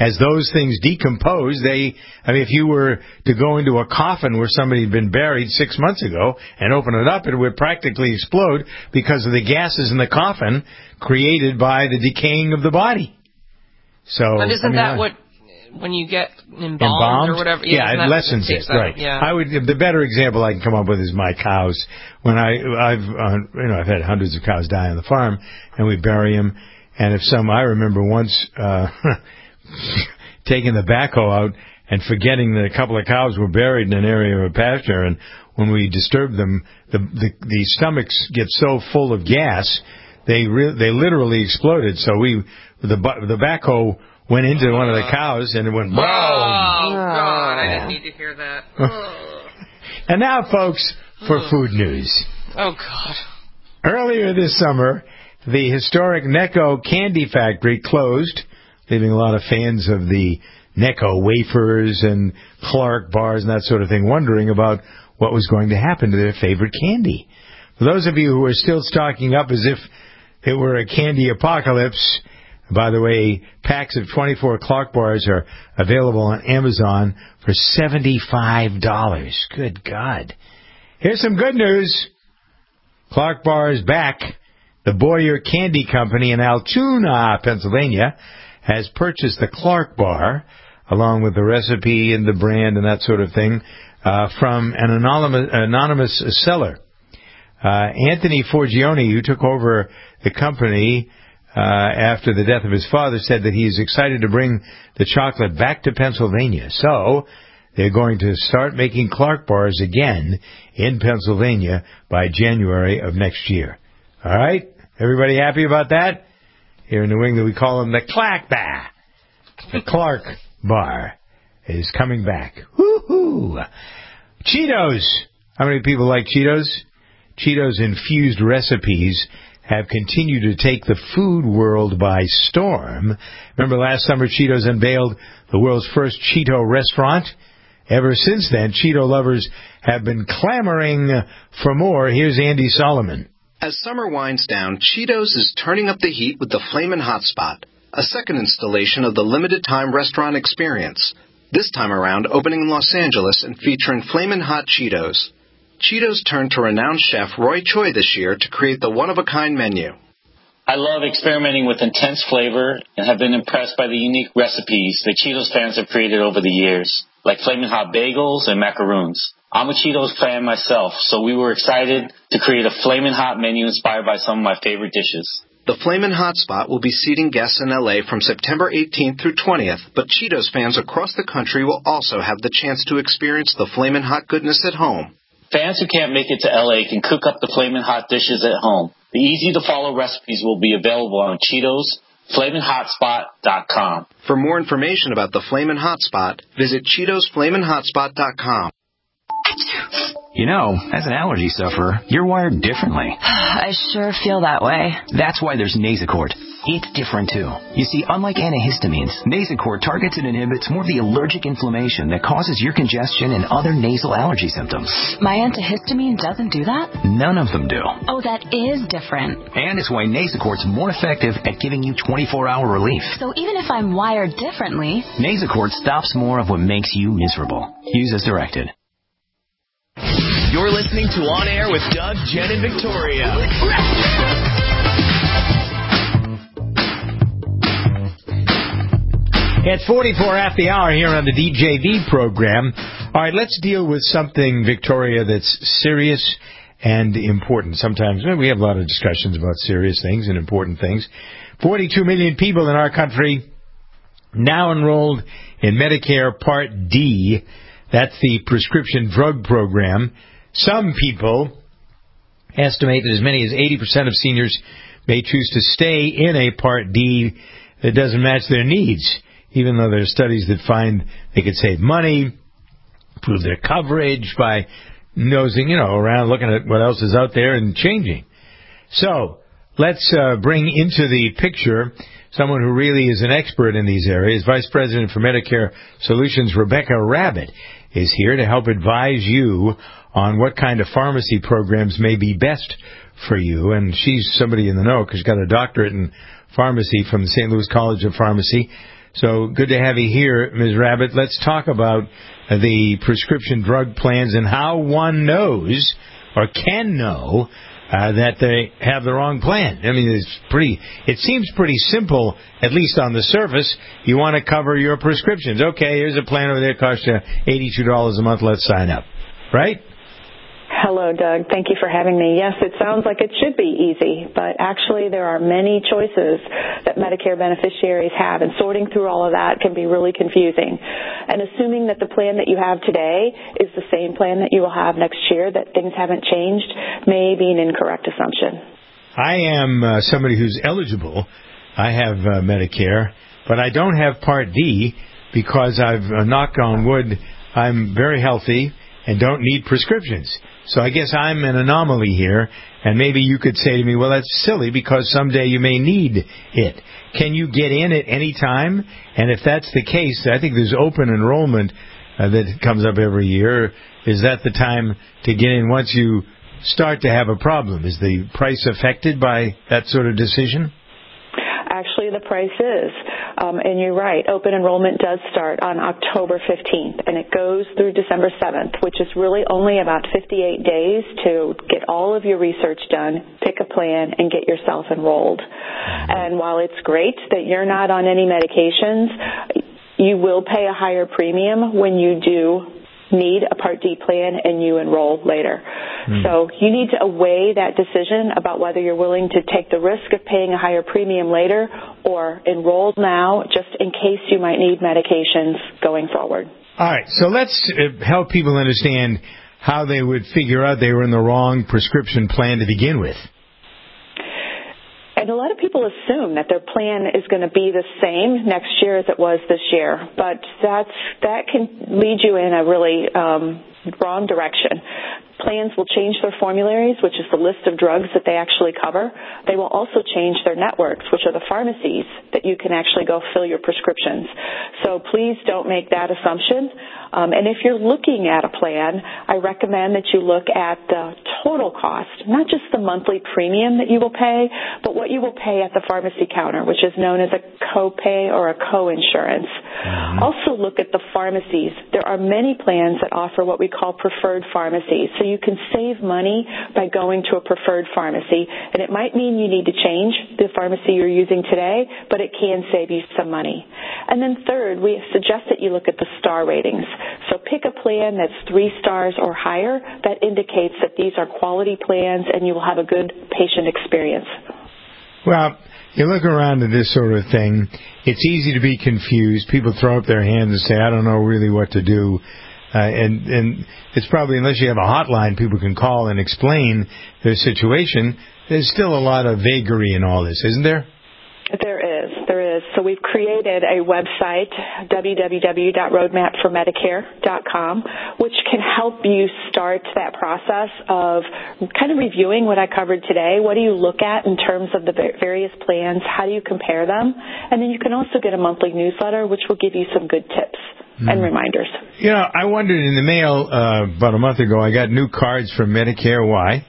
as those things decompose, they, I mean, if you were to go into a coffin where somebody had been buried six months ago and open it up, it would practically explode because of the gases in the coffin created by the decaying of the body. So, but isn't I mean, that I, what, when you get embalmed, embalmed or whatever? Yeah, yeah it lessens it, right. Yeah. I would, the better example I can come up with is my cows. When I, I've, uh, you know, I've had hundreds of cows die on the farm, and we bury them, and if some, I remember once, uh, taking the backhoe out and forgetting that a couple of cows were buried in an area of a pasture, and when we disturbed them, the the, the stomachs get so full of gas, they re- they literally exploded. So we the the backhoe went into one of the cows, and it went boom. Oh, God, I didn't need to hear that. And now, folks, for food news. Oh, God. Earlier this summer, the historic Necco Candy Factory closed, leaving a lot of fans of the Necco wafers and Clark bars and that sort of thing wondering about what was going to happen to their favorite candy. For those of you who are still stocking up as if it were a candy apocalypse, by the way, packs of twenty-four Clark bars are available on Amazon for seventy-five dollars. Good God. Here's some good news. Clark Bar is back. The Boyer Candy Company in Altoona, Pennsylvania, has purchased the Clark Bar, along with the recipe and the brand and that sort of thing, uh, from an anonymous, anonymous seller. Uh, Anthony Forgione, who took over the company uh, after the death of his father, said that he is excited to bring the chocolate back to Pennsylvania. So they're going to start making Clark Bars again in Pennsylvania by January of next year. All right? Everybody happy about that? Here in New England, we call them the Clark Bar. The Clark Bar is coming back. Woo-hoo! Cheetos. How many people like Cheetos? Cheetos infused recipes have continued to take the food world by storm. Remember last summer Cheetos unveiled the world's first Cheeto restaurant? Ever since then, Cheeto lovers have been clamoring for more. Here's Andy Solomon. As summer winds down, Cheetos is turning up the heat with the Flamin' Hot Spot, a second installation of the limited-time restaurant experience. This time around, opening in Los Angeles and featuring Flamin' Hot Cheetos. Cheetos turned to renowned chef Roy Choi this year to create the one-of-a-kind menu. I love experimenting with intense flavor and have been impressed by the unique recipes that Cheetos fans have created over the years, like Flamin' Hot bagels and macaroons. I'm a Cheetos fan myself, so we were excited to create a Flamin' Hot menu inspired by some of my favorite dishes. The Flamin' Hot Spot will be seating guests in L A from September eighteenth through twentieth, but Cheetos fans across the country will also have the chance to experience the Flamin' Hot goodness at home. Fans who can't make it to L A can cook up the Flamin' Hot dishes at home. The easy-to-follow recipes will be available on Cheetos Flamin' Hot Spot dot com. For more information about the Flamin' Hot Spot, visit Cheetos Flamin' Hot Spot dot com. You know, as an allergy sufferer, you're wired differently. I sure feel that way. That's why there's Nasacort. It's different, too. You see, unlike antihistamines, Nasacort targets and inhibits more of the allergic inflammation that causes your congestion and other nasal allergy symptoms. My antihistamine doesn't do that? None of them do. Oh, that is different. And it's why Nasacort's more effective at giving you twenty-four hour relief. So even if I'm wired differently, Nasacort stops more of what makes you miserable. Use as directed. You're listening to On Air with Doug, Jen, and Victoria. It's forty-four after the hour here on the D J V program. All right, let's deal with something, Victoria, that's serious and important. Sometimes we have a lot of discussions about serious things and important things. forty-two million people in our country now enrolled in Medicare Part D. That's the prescription drug program. Some people estimate that as many as eighty percent of seniors may choose to stay in a Part D that doesn't match their needs, even though there are studies that find they could save money, improve their coverage by nosing, you know, around, looking at what else is out there and changing. So let's uh, bring into the picture someone who really is an expert in these areas. Vice President for Medicare Solutions, Rebecca Rabbit, is here to help advise you on what kind of pharmacy programs may be best for you. And she's somebody in the know because she's got a doctorate in pharmacy from the Saint Louis College of Pharmacy. So good to have you here, Miz Rabbit. Let's talk about uh, the prescription drug plans and how one knows or can know uh, that they have the wrong plan. I mean, it's pretty. It seems pretty simple, at least on the surface. You want to cover your prescriptions. Okay, here's a plan over there. Costs you eighty-two dollars a month. Let's sign up. Right? Hello, Doug. Thank you for having me. Yes, it sounds like it should be easy, but actually there are many choices that Medicare beneficiaries have, and sorting through all of that can be really confusing. And assuming that the plan that you have today is the same plan that you will have next year, that things haven't changed, may be an incorrect assumption. I am uh, somebody who's eligible. I have uh, Medicare, but I don't have Part D because I've, uh, knock on wood, I'm very healthy and don't need prescriptions. So I guess I'm an anomaly here, and maybe you could say to me, well, that's silly because someday you may need it. Can you get in at any time? And if that's the case, I think there's open enrollment uh, that comes up every year. Is that the time to get in once you start to have a problem? Is the price affected by that sort of decision? Actually, the price is. Um, and you're right, open enrollment does start on October fifteenth, and it goes through December seventh, which is really only about fifty-eight days to get all of your research done, pick a plan, and get yourself enrolled. And while it's great that you're not on any medications, you will pay a higher premium when you do need a Part D plan and you enroll later. Mm. So you need to weigh that decision about whether you're willing to take the risk of paying a higher premium later or enroll now just in case you might need medications going forward. All right, so let's uh, help people understand how they would figure out they were in the wrong prescription plan to begin with. And a lot of people assume that their plan is going to be the same next year as it was this year, but that's that can lead you in a really um, wrong direction. Plans will change their formularies, which is the list of drugs that they actually cover. They will also change their networks, which are the pharmacies that you can actually go fill your prescriptions. So please don't make that assumption. Um, and if you're looking at a plan, I recommend that you look at the total cost, not just the monthly premium that you will pay, but what you will pay at the pharmacy counter, which is known as a copay or a co-insurance. Mm-hmm. Also look at the pharmacies. There are many plans that offer what we call preferred pharmacies. So you can save money by going to a preferred pharmacy, and it might mean you need to change the pharmacy you're using today, but it can save you some money. And then third, we suggest that you look at the star ratings. So pick a plan that's three stars or higher. That indicates that these are quality plans and you will have a good patient experience. Well, you look around at this sort of thing, it's easy to be confused. People throw up their hands and say, I don't know really what to do. Uh, and, and it's probably, unless you have a hotline people can call and explain their situation, there's still a lot of vagary in all this, isn't there? There is. There is. So we've created a website, w w w dot roadmap for medicare dot com, which can help you start that process of kind of reviewing what I covered today. What do you look at in terms of the various plans? How do you compare them? And then you can also get a monthly newsletter, which will give you some good tips and mm. reminders. You know, I wondered in the mail uh, about a month ago, I got new cards from Medicare. Why?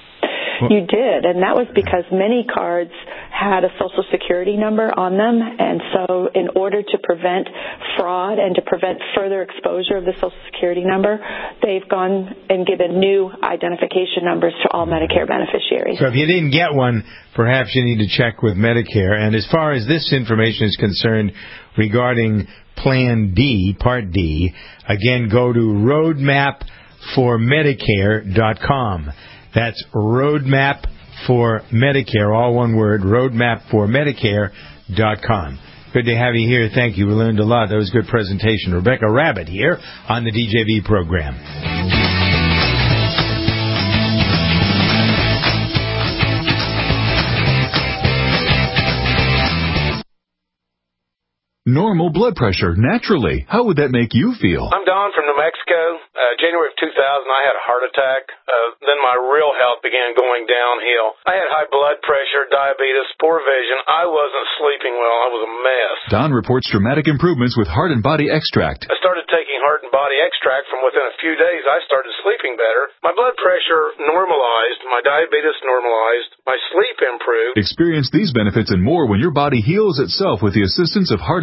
You did, and that was because many cards had a Social Security number on them, and so in order to prevent fraud and to prevent further exposure of the Social Security number, they've gone and given new identification numbers to all Medicare beneficiaries. So if you didn't get one, perhaps you need to check with Medicare. And as far as this information is concerned regarding Plan D, Part D, again, go to roadmap for medicare dot com. That's Roadmap for Medicare, all one word, roadmap for medicare dot com. Good to have you here. Thank you. We learned a lot. That was a good presentation. Rebecca Rabbit here on the D J V program. Normal blood pressure, naturally. How would that make you feel? I'm Don from New Mexico. Uh, January of two thousand, I had a heart attack. Uh, then my real health began going downhill. I had high blood pressure, diabetes, poor vision. I wasn't sleeping well. I was a mess. Don reports dramatic improvements with Heart and Body Extract. I started taking Heart and Body Extract. From within a few days, I started sleeping better. My blood pressure normalized. My diabetes normalized. My sleep improved. Experience these benefits and more when your body heals itself with the assistance of Heart and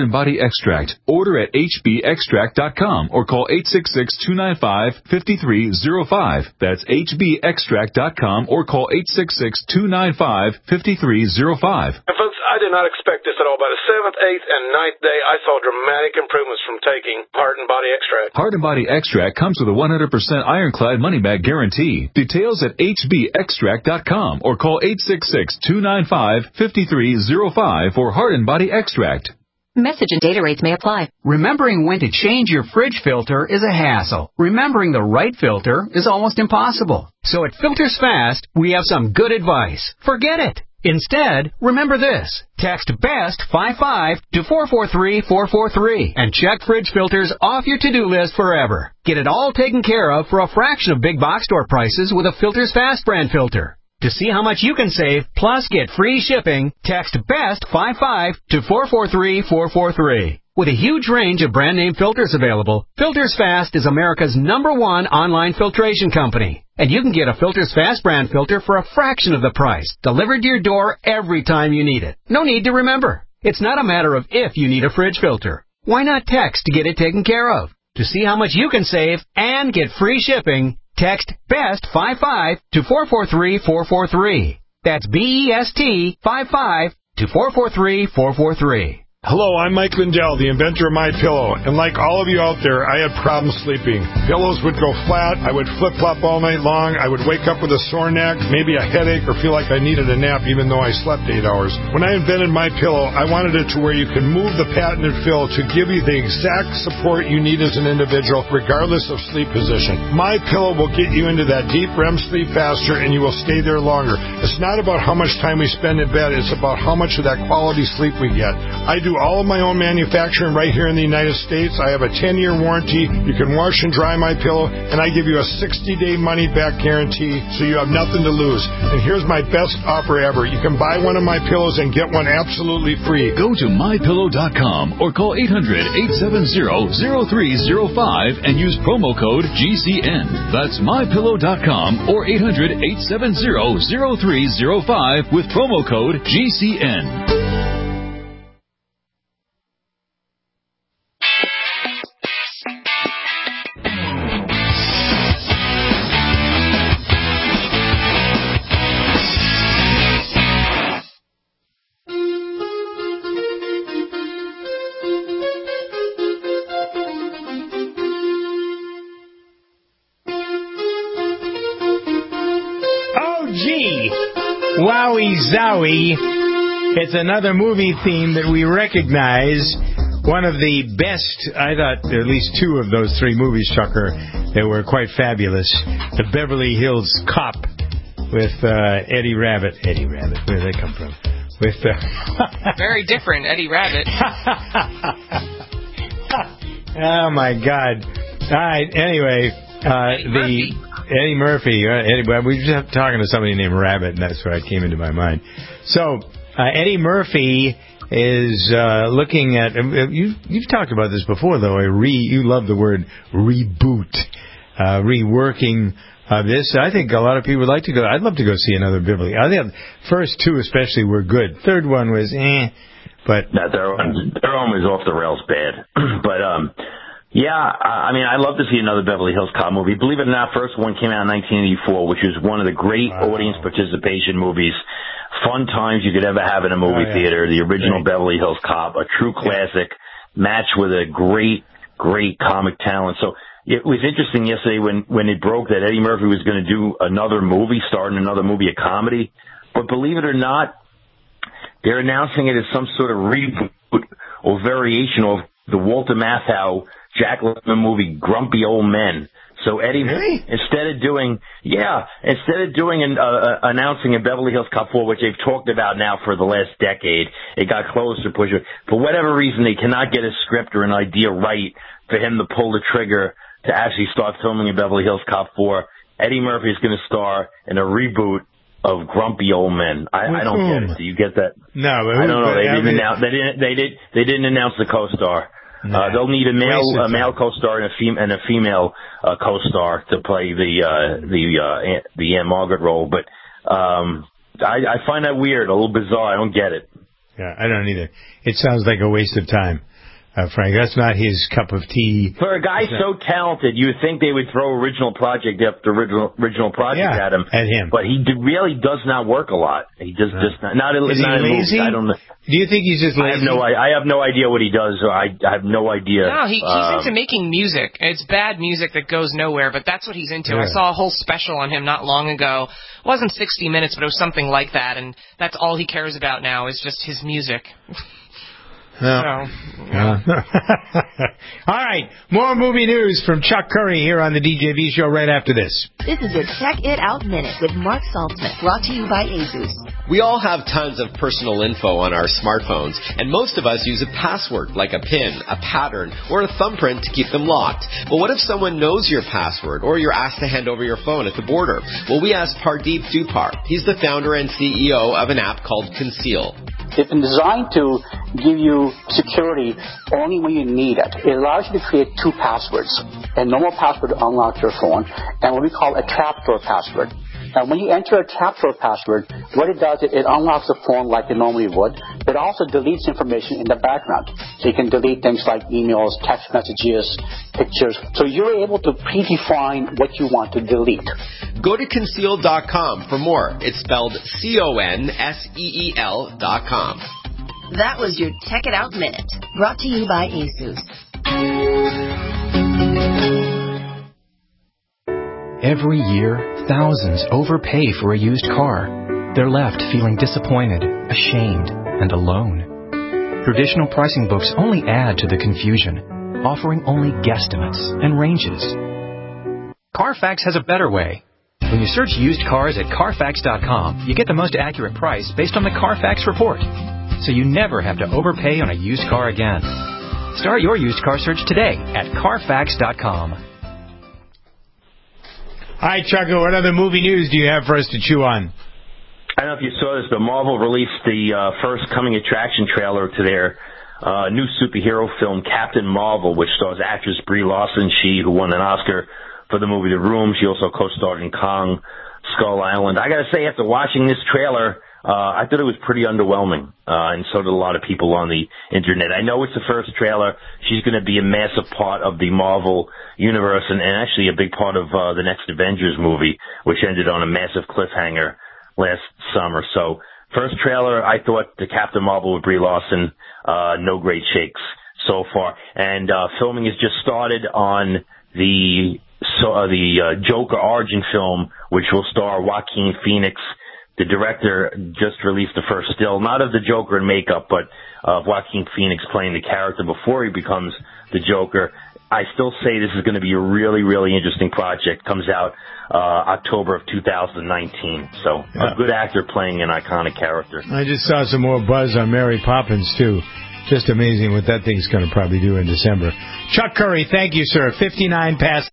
and Body Extract. Order at h b extract dot com or call eight six six, two nine five, five three zero five. That's h b extract dot com or call eight six six, two nine five, five three zero five. And folks, I did not expect this at all. By the seventh, eighth, and ninth day, I saw dramatic improvements from taking Heart and Body Extract. Heart and Body Extract comes with a one hundred percent ironclad money-back guarantee. Details at h b extract dot com or call eight six six, two nine five, five three zero five for Heart and Body Extract. Message and data rates may apply. Remembering when to change your fridge filter is a hassle. Remembering the right filter is almost impossible. So at Filters Fast, we have some good advice. Forget it. Instead, remember this. Text BEST fifty-five to four four three, four four three and check fridge filters off your to-do list forever. Get it all taken care of for a fraction of big box store prices with a Filters Fast brand filter. To see how much you can save, plus get free shipping, text BEST fifty-five to four four three, four four three. With a huge range of brand name filters available, Filters Fast is America's number one online filtration company. And you can get a Filters Fast brand filter for a fraction of the price, delivered to your door every time you need it. No need to remember. It's not a matter of if you need a fridge filter. Why not text to get it taken care of? To see how much you can save and get free shipping, text BEST fifty-five to four four three, four four three. That's B E S T fifty-five to four four three, four four three. Hello, I'm Mike Lindell, the inventor of MyPillow, and like all of you out there, I had problems sleeping. Pillows would go flat, I would flip-flop all night long, I would wake up with a sore neck, maybe a headache, or feel like I needed a nap even though I slept eight hours. When I invented MyPillow, I wanted it to where you can move the patented fill to give you the exact support you need as an individual, regardless of sleep position. MyPillow will get you into that deep R E M sleep faster, and you will stay there longer. It's not about how much time we spend in bed, it's about how much of that quality sleep we get. I do all of my own manufacturing right here in the United States. I have a ten-year warranty. You can wash and dry my pillow, and I give you a sixty-day money-back guarantee, so you have nothing to lose. And here's my best offer ever. You can buy one of my pillows and get one absolutely free. Go to my pillow dot com or call eight hundred, eight seven zero, zero three zero five and use promo code G C N. That's my pillow dot com or eight hundred, eight seven zero, zero three zero five with promo code G C N. Wowie zowie. It's another movie theme that we recognize. One of the best, I thought, at least two of those three movies, Chucker, that were quite fabulous. The Beverly Hills Cop with uh, Eddie Rabbit. Eddie Rabbit, where did that come from? With uh... Very different, Eddie Rabbit. Oh, my God. All right, anyway, uh, Eddie the... Murphy. Eddie Murphy. Uh, Eddie, we were just talking to somebody named Rabbit, and that's what came into my mind. So, uh, Eddie Murphy is uh, looking at. Uh, you, you've talked about this before, though. A re, you love the word reboot, uh, reworking of this. I think a lot of people would like to go. I'd love to go see another Beverly. I think the first two, especially, were good. Third one was eh, but no, third one, third one was off the rails bad. But um. Yeah, I mean, I'd love to see another Beverly Hills Cop movie. Believe it or not, first one came out in nineteen eighty-four, which was one of the great wow. audience participation movies, fun times you could ever have in a movie oh, yeah. theater. The original great. Beverly Hills Cop, a true classic, yeah. matched with a great, great comic talent. So it was interesting yesterday when, when it broke that Eddie Murphy was going to do another movie, starting another movie, a comedy. But believe it or not, they're announcing it as some sort of reboot or variation of the Walter Matthau Jack Lemmon movie, Grumpy Old Men. So Eddie, really? instead of doing, yeah, instead of doing an, uh, announcing a Beverly Hills Cop four, which they've talked about now for the last decade, it got closer, pusher. For whatever reason, they cannot get a script or an idea right for him to pull the trigger to actually start filming a Beverly Hills Cop four. Eddie Murphy is going to star in a reboot of Grumpy Old Men. I, I don't whom? get it. Do you get that? No, but I don't know. They didn't announce. They didn't. They did. They didn't announce the co-star. Uh, they'll need a male a male co-star and a, fem- and a female uh, co-star to play the uh, the uh, Aunt, the Aunt Margaret role. But um, I, I find that weird, a little bizarre. I don't get it. Yeah, I don't either. It sounds like a waste of time. uh, Frank. That's not his cup of tea. For a guy so talented, you would think they would throw original project after original original project Yeah, at him. at him. But he d- really does not work a lot. He just Uh, just not. not Is he not in lazy? movies. I don't know. Do you think he's just lazy? I have no. I, I have no idea what he does. Or I, I have no idea. No, he, he's um, into making music. It's bad music that goes nowhere, but that's what he's into. Yeah. I saw a whole special on him not long ago. It wasn't sixty minutes, but it was something like that, and that's all he cares about now is just his music. No. So, Uh, all right, more movie news from Chuck Curry here on the D J V Show right after this. This is your Check It Out Minute with Mark Saltzman, brought to you by Asus. We all have tons of personal info on our smartphones, and most of us use a password like a PIN, a pattern, or a thumbprint to keep them locked. But what if someone knows your password, or you're asked to hand over your phone at the border? Well, we asked Pardeep Dupar. He's the founder and C E O of an app called Conceal. It's been designed to give you security only when you need it. It allows you to create two passwords. A normal password to unlock your phone, and what we call a trapdoor password. And when you enter a trapdoor password, what it does is it unlocks the phone like it normally would, but also deletes information in the background. So you can delete things like emails, text messages, pictures. So you're able to predefine what you want to delete. Go to conceal dot com for more. It's spelled C O N S E E L dot com. That was your Check It Out Minute, brought to you by Asus. Every year, thousands overpay for a used car. They're left feeling disappointed, ashamed, and alone. Traditional pricing books only add to the confusion, offering only guesstimates and ranges. Carfax has a better way. When you search used cars at Carfax dot com, you get the most accurate price based on the Carfax report. So you never have to overpay on a used car again. Start your used car search today at Carfax dot com. All right, Chucko, what other movie news do you have for us to chew on? I don't know if you saw this, but Marvel released the uh, first coming attraction trailer to their uh, new superhero film, Captain Marvel, which stars actress Brie Larson, she who won an Oscar for the movie The Room. She also co-starred in Kong, Skull Island. I got to say, after watching this trailer, uh, I thought it was pretty underwhelming, uh, and so did a lot of people on the internet. I know it's the first trailer. She's going to be a massive part of the Marvel universe, and, and actually a big part of uh, the next Avengers movie, which ended on a massive cliffhanger last summer. So, first trailer, I thought the Captain Marvel with Brie Larson, uh, no great shakes so far. And uh, filming has just started on the so, uh, the uh, Joker origin film, which will star Joaquin Phoenix. The director just released the first still, not of the Joker in makeup, but of Joaquin Phoenix playing the character before he becomes the Joker. I still say this is going to be a really, really interesting project. Comes out uh, October of two thousand nineteen. So Yeah. a good actor playing an iconic character. I just saw some more buzz on Mary Poppins, too. Just amazing what that thing's going to probably do in December. Chuck Curry, thank you, sir. fifty-nine past.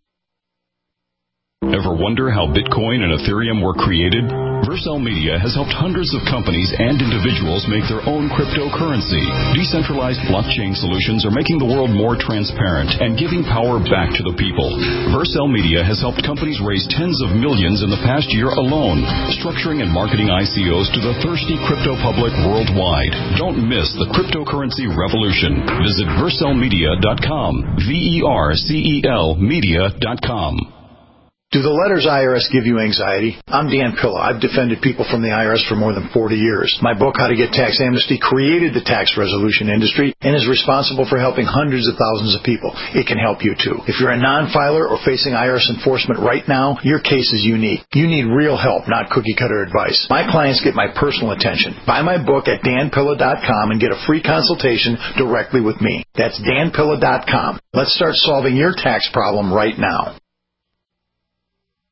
Ever wonder how Bitcoin and Ethereum were created? Vercel Media has helped hundreds of companies and individuals make their own cryptocurrency. Decentralized blockchain solutions are making the world more transparent and giving power back to the people. Vercel Media has helped companies raise tens of millions in the past year alone, structuring and marketing I C Os to the thirsty crypto public worldwide. Don't miss the cryptocurrency revolution. Visit vercel media dot com. V E R C E L media dot com. Do the letters I R S give you anxiety? I'm Dan Pilla. I've defended people from the I R S for more than forty years. My book, How to Get Tax Amnesty, created the tax resolution industry and is responsible for helping hundreds of thousands of people. It can help you too. If you're a non-filer or facing I R S enforcement right now, your case is unique. You need real help, not cookie-cutter advice. My clients get my personal attention. Buy my book at dan pilla dot com and get a free consultation directly with me. That's dan pilla dot com. Let's start solving your tax problem right now.